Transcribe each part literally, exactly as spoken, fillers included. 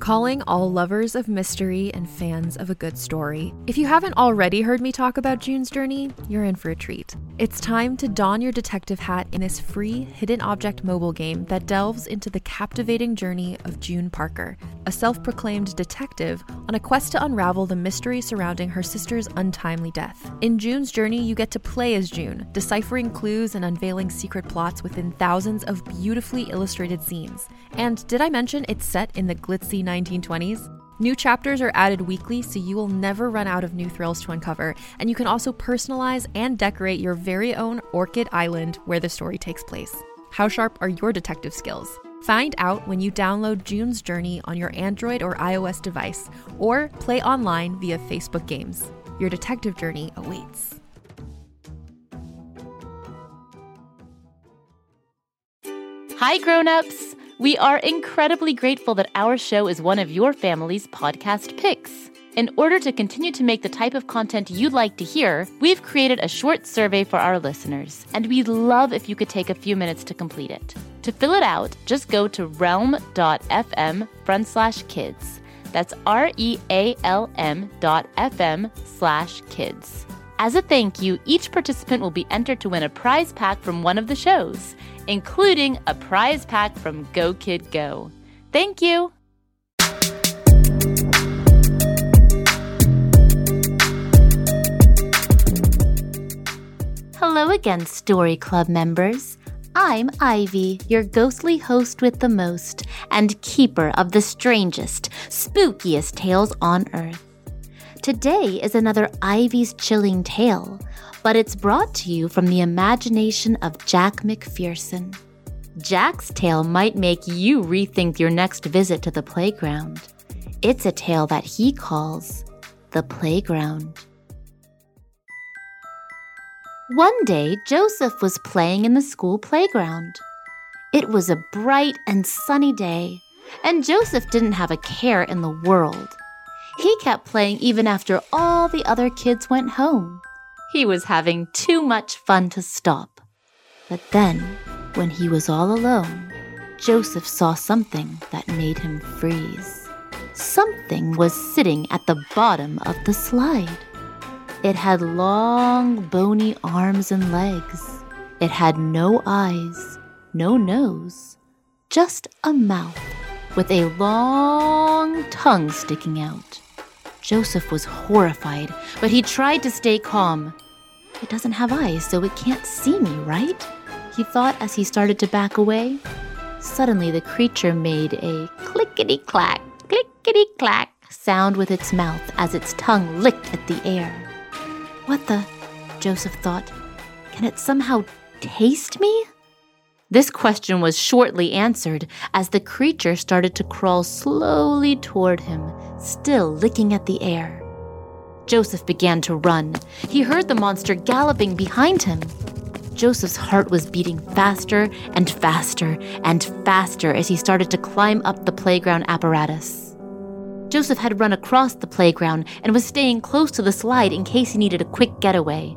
Calling all lovers of mystery and fans of a good story. If you haven't already heard me talk about June's Journey, you're in for a treat. It's time to don your detective hat in this free hidden object mobile game that delves into the captivating journey of June Parker, a self-proclaimed detective on a quest to unravel the mystery surrounding her sister's untimely death. In June's Journey, you get to play as June, deciphering clues and unveiling secret plots within thousands of beautifully illustrated scenes. And did I mention it's set in the glitzy nineteen twenties? New chapters are added weekly, so you will never run out of new thrills to uncover, and you can also personalize and decorate your very own Orchid Island where the story takes place. How sharp are your detective skills? Find out when you download June's Journey on your Android or iOS device, or play online via Facebook Games. Your detective journey awaits. Hi, grown-ups! We are incredibly grateful that our show is one of your family's podcast picks. In order to continue to make the type of content you'd like to hear, we've created a short survey for our listeners, and we'd love if you could take a few minutes to complete it. To fill it out, just go to realm.fm front slash kids. That's R-E-A-L-M dot F-M slash kids. As a thank you, each participant will be entered to win a prize pack from one of the shows, including a prize pack from Go Kid Go. Thank you! Hello again, Story Club members. I'm Ivy, your ghostly host with the most, and keeper of the strangest, spookiest tales on Earth. Today is another Ivy's Chilling Tale, but it's brought to you from the imagination of Jack McPherson. Jack's tale might make you rethink your next visit to the playground. It's a tale that he calls The Playground. One day, Joseph was playing in the school playground. It was a bright and sunny day, and Joseph didn't have a care in the world. He kept playing even after all the other kids went home. He was having too much fun to stop. But then, when he was all alone, Joseph saw something that made him freeze. Something was sitting at the bottom of the slide. It had long, bony arms and legs. It had no eyes, no nose, just a mouth with a long tongue sticking out. Joseph was horrified, but he tried to stay calm. It doesn't have eyes, so it can't see me, right? He thought as he started to back away. Suddenly, the creature made a clickety-clack, clickety-clack sound with its mouth as its tongue licked at the air. What the? Joseph thought. Can it somehow taste me? This question was shortly answered as the creature started to crawl slowly toward him, still licking at the air. Joseph began to run. He heard the monster galloping behind him. Joseph's heart was beating faster and faster and faster as he started to climb up the playground apparatus. Joseph had run across the playground and was staying close to the slide in case he needed a quick getaway.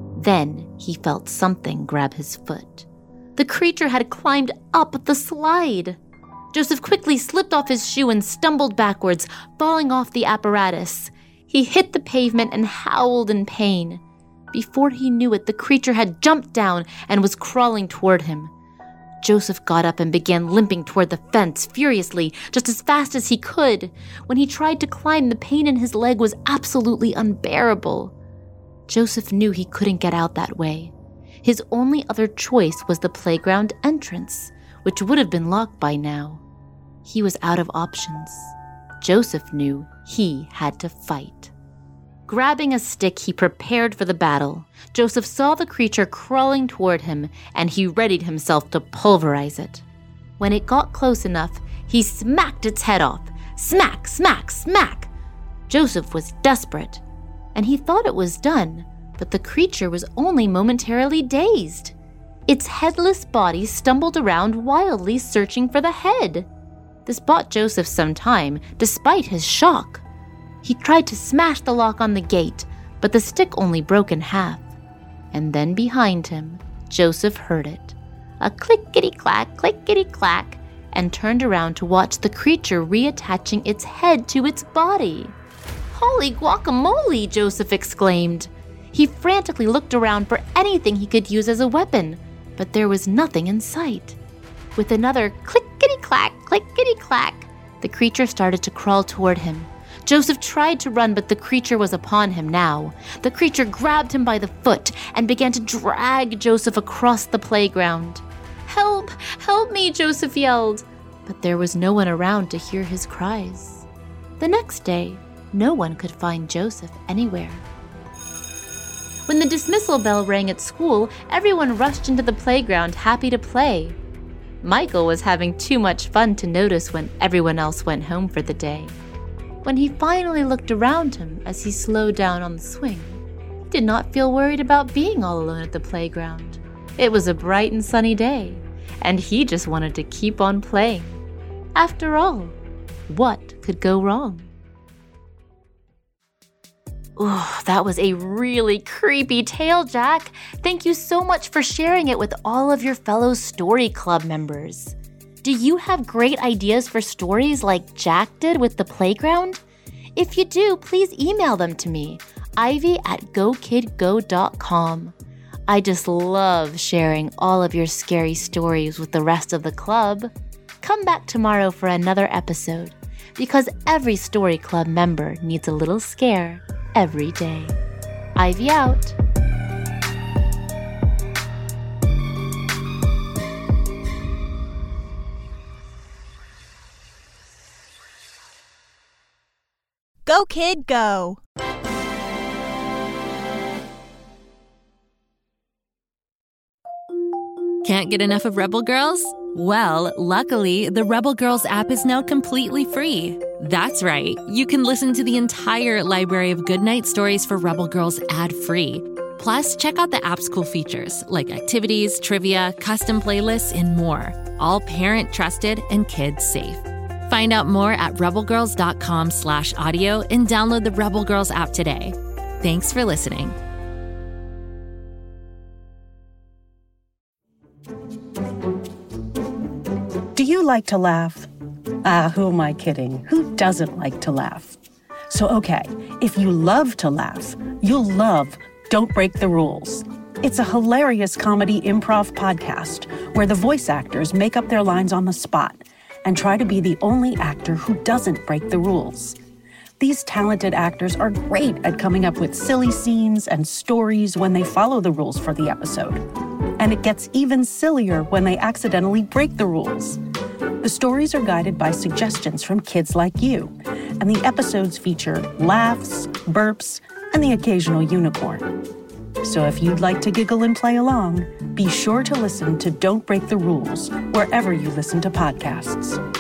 Then he felt something grab his foot. The creature had climbed up the slide. Joseph quickly slipped off his shoe and stumbled backwards, falling off the apparatus. He hit the pavement and howled in pain. Before he knew it, the creature had jumped down and was crawling toward him. Joseph got up and began limping toward the fence furiously, just as fast as he could. When he tried to climb, the pain in his leg was absolutely unbearable. Joseph knew he couldn't get out that way. His only other choice was the playground entrance, which would have been locked by now. He was out of options. Joseph knew he had to fight. Grabbing a stick, he prepared for the battle. Joseph saw the creature crawling toward him, and he readied himself to pulverize it. When it got close enough, he smacked its head off. Smack, smack, smack! Joseph was desperate, and he thought it was done, but the creature was only momentarily dazed. Its headless body stumbled around wildly searching for the head. This bought Joseph some time, despite his shock. He tried to smash the lock on the gate, but the stick only broke in half. And then behind him, Joseph heard it. A clickety-clack, clickety-clack, and turned around to watch the creature reattaching its head to its body. "Holy guacamole!" Joseph exclaimed. He frantically looked around for anything he could use as a weapon, but there was nothing in sight. With another clickety-clack, clickety-clack, the creature started to crawl toward him. Joseph tried to run, but the creature was upon him now. The creature grabbed him by the foot and began to drag Joseph across the playground. "Help! Help me!" Joseph yelled. But there was no one around to hear his cries. The next day, no one could find Joseph anywhere. When the dismissal bell rang at school, everyone rushed into the playground happy to play. Michael was having too much fun to notice when everyone else went home for the day. When he finally looked around him as he slowed down on the swing, he did not feel worried about being all alone at the playground. It was a bright and sunny day, and he just wanted to keep on playing. After all, what could go wrong? Oh, that was a really creepy tale, Jack. Thank you so much for sharing it with all of your fellow Story Club members. Do you have great ideas for stories like Jack did with the playground? If you do, please email them to me, ivy at go kid go dot com. I just love sharing all of your scary stories with the rest of the club. Come back tomorrow for another episode, because every Story Club member needs a little scare every day. Ivy out. Go, kid, go. Can't get enough of Rebel Girls? Well, luckily, the Rebel Girls app is now completely free. That's right. You can listen to the entire library of goodnight stories for Rebel Girls ad-free. Plus, check out the app's cool features like activities, trivia, custom playlists, and more. All parent-trusted and kids-safe. Find out more at rebelgirls.com slash audio and download the Rebel Girls app today. Thanks for listening. Do you like to laugh? Ah, who am I kidding? Who doesn't like to laugh? So, okay, if you love to laugh, you'll love Don't Break the Rules. It's a hilarious comedy improv podcast where the voice actors make up their lines on the spot and try to be the only actor who doesn't break the rules. These talented actors are great at coming up with silly scenes and stories when they follow the rules for the episode. And it gets even sillier when they accidentally break the rules. The stories are guided by suggestions from kids like you, and the episodes feature laughs, burps, and the occasional unicorn. So if you'd like to giggle and play along, be sure to listen to Don't Break the Rules wherever you listen to podcasts.